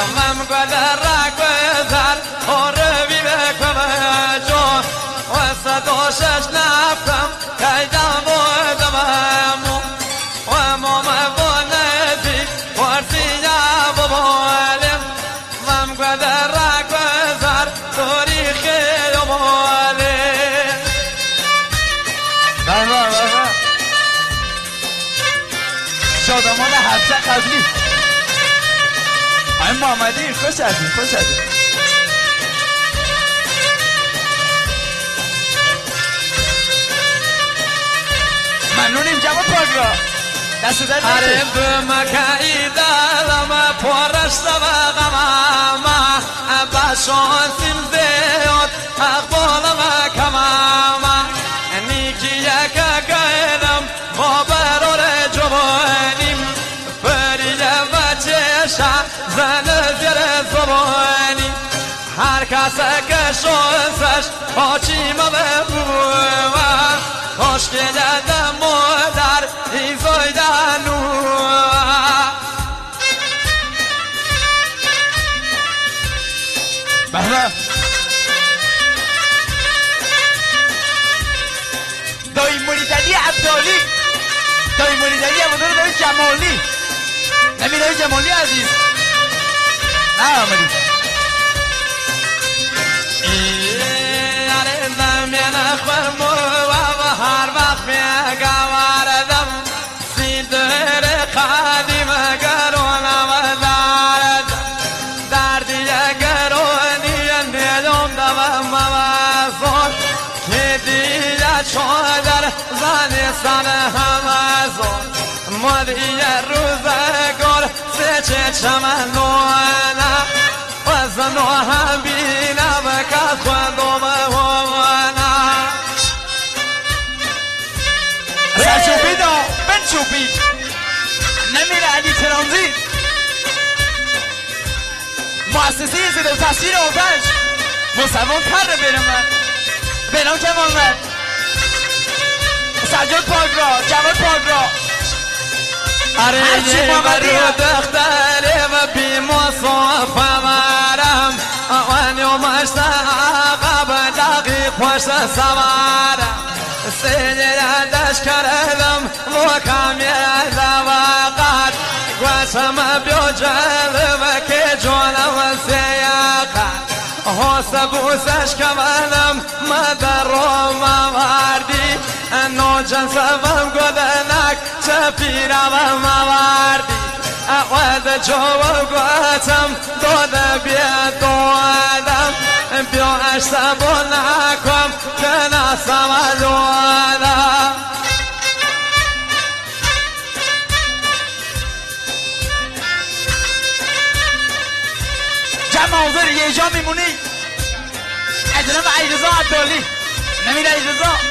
من قدر گذر آروی بکمجو وسط آشش نفتم کیدم و دممو و مام بانزی ورسیا ببالم من قدر گذر تاریخی ببالم شادمان هفته قبلی آی محمدی خوش هستیم خوش هستیم ممنونیم جواب پاگرا دست در هره بمکایی دلم پرش سبقم باشان سیم زیاد اقبالم کمم نیکی یک گیرم با برار جوانیم بریده و چشم زن زیر زبانی هر کس که شوزش آچیم ببوم کاشکی دادم مادر ایزای دنو بله دایی موریدلی عبدالی دایی موریدلی عبدالی دایی جمالی نمی دایی جمالی عزیز نه آمدی یاره زمین خورمو و هر وقت میگواردم سیدر قدیم گرونم دارد دردی گرونی نیدم دوم موزون که دیگه چادر زنی سن همزون مدی روزگار سه چمنونه و زنو هم بینم که خودم همونه سرچوبی دا بنچوبی نمیره علی ترانزیت مؤسسه زیر و تاثیر آتش مصوان پر برمن بنام کمان من سجاد پاگرا جواد پاگرا اره یه برو دختره و بی مصافه مرم آنی و مشتا عقب دقیق پشت سوارم سینه دش کردم مکم یه وقت گوشم بیو جلوه که جانم سیقت حس بوسش کمالم مدر رو موردی نو جنسم گدنک چه پیرم موردی اقواد جواب گوتم داده بیاد دادم بیا اشتبا نکم که نسم دادم جمع حاضر یه جا میمونی ادنم عیرزا عبدالی نمیره عیرزا